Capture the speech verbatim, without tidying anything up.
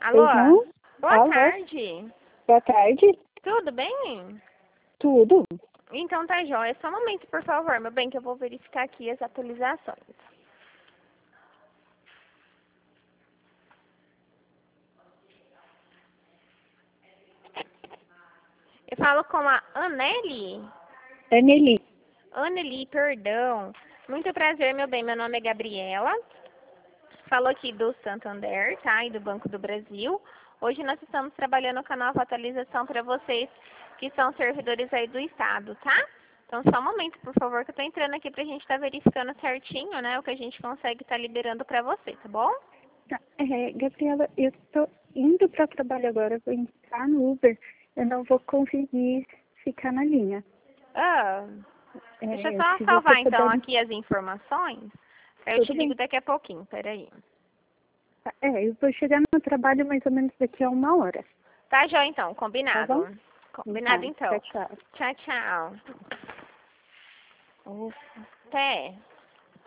Alô? Uhum. Boa Alô? tarde. Boa tarde. Tudo bem? Tudo? Então tá jóia. Só um momento, por favor, meu bem, que eu vou verificar aqui as atualizações. Eu falo com a Anneli. Aneli. Anneli, perdão. Muito prazer, meu bem. Meu nome é Gabriela. Falo aqui do Santander, tá? E do Banco do Brasil. Hoje nós estamos trabalhando com a nova atualização para vocês que são servidores aí do Estado, tá? Então, só um momento, por favor, que eu tô entrando aqui pra gente estar tá verificando certinho, né? O que a gente consegue estar tá liberando pra você, tá bom? Tá, é, Gabriela, eu tô indo para o trabalho agora, vou entrar no Uber, eu não vou conseguir ficar na linha. Ah, É, deixa eu só se você salvar, então, puder... aqui as informações. Aí eu Tudo te ligo bem. daqui a pouquinho, peraí. Tá, é, eu vou chegar no trabalho mais ou menos daqui a uma hora, Tá, jó, então. tá bom? Combinado. Combinado, Então, tchau, então. tchau. Tchau, tchau. Até.